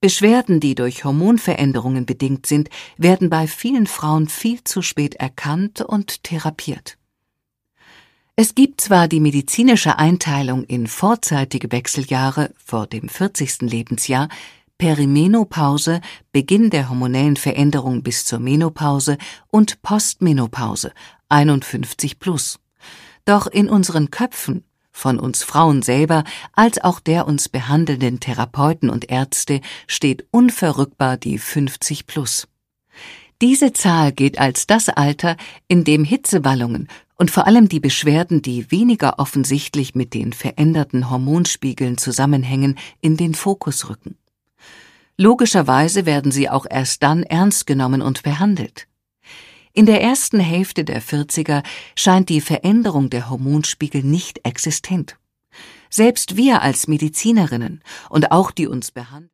Beschwerden, die durch Hormonveränderungen bedingt sind, werden bei vielen Frauen viel zu spät erkannt und therapiert. Es gibt zwar die medizinische Einteilung in vorzeitige Wechseljahre vor dem 40. Lebensjahr, Perimenopause, Beginn der hormonellen Veränderung bis zur Menopause und Postmenopause, 51 plus. Doch in unseren Köpfen, von uns Frauen selber, als auch der uns behandelnden Therapeuten und Ärzte, steht unverrückbar die 50 plus. Diese Zahl gilt als das Alter, in dem Hitzewallungen und vor allem die Beschwerden, die weniger offensichtlich mit den veränderten Hormonspiegeln zusammenhängen, in den Fokus rücken. Logischerweise werden sie auch erst dann ernst genommen und behandelt. In der ersten Hälfte der 40er scheint die Veränderung der Hormonspiegel nicht existent. Selbst wir als Medizinerinnen und auch die uns behandeln